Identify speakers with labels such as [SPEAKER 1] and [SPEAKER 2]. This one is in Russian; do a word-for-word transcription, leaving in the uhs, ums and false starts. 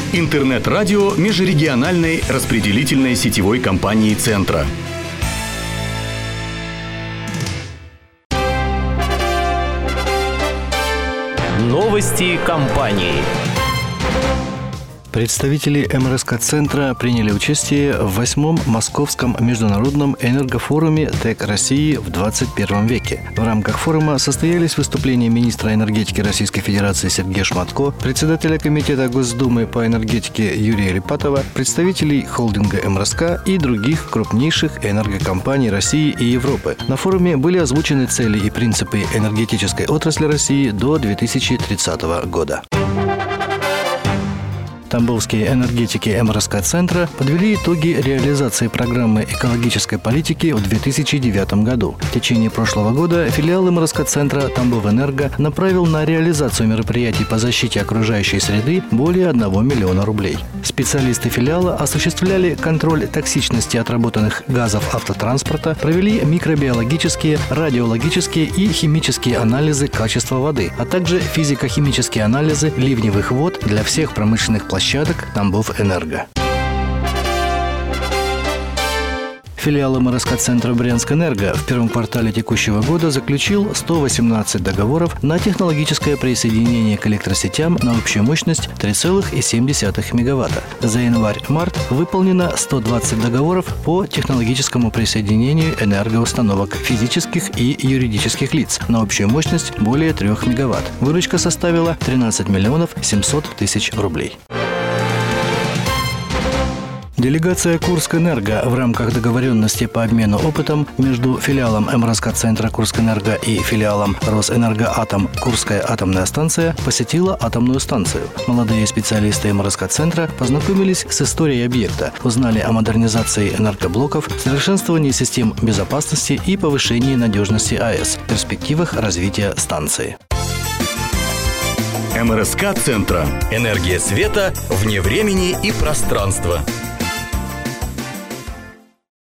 [SPEAKER 1] Интернет-радио межрегиональной распределительной сетевой компании «Центра».
[SPEAKER 2] Новости компании.
[SPEAKER 3] Представители эм эр эс ка-центра приняли участие в восьмом Московском международном энергофоруме ТЭК России в двадцать первом веке. В рамках форума состоялись выступления министра энергетики Российской Федерации Сергея Шматко, председателя Комитета Госдумы по энергетике Юрия Репатова, представителей холдинга эм эр эс ка и других крупнейших энергокомпаний России и Европы. На форуме были озвучены цели и принципы энергетической отрасли России до две тысячи тридцатого года. Тамбовские энергетики эм эр эс ка-центра подвели итоги реализации программы экологической политики в две тысячи девятом году. В течение прошлого года филиал эм эр эс ка-центра «Тамбовэнерго» направил на реализацию мероприятий по защите окружающей среды более одного миллиона рублей. Специалисты филиала осуществляли контроль токсичности отработанных газов автотранспорта, провели микробиологические, радиологические и химические анализы качества воды, а также физико-химические анализы ливневых вод для всех промышленных площадок площадок Тамбовэнерго. Филиал эм эр эс ка-центра Брянскэнерго в первом квартале текущего года заключил сто восемнадцать договоров на технологическое присоединение к электросетям на общую мощность три целых семь десятых мегаватта. За январь-март выполнено сто двадцать договоров по технологическому присоединению энергоустановок физических и юридических лиц на общую мощность более трех мегаватт. Выручка составила тринадцать миллионов семьсот тысяч рублей. Делегация Курскэнерго в рамках договоренности по обмену опытом между филиалом эм эр эс ка-центра Курскэнерго и филиалом Росэнергоатом Курская атомная станция посетила атомную станцию. Молодые специалисты эм эр эс ка-центра познакомились с историей объекта, узнали о модернизации энергоблоков, совершенствовании систем безопасности и повышении надежности а э с, перспективах развития станции.
[SPEAKER 1] эм эр эс ка-центра.
[SPEAKER 2] Энергия света вне времени и пространства.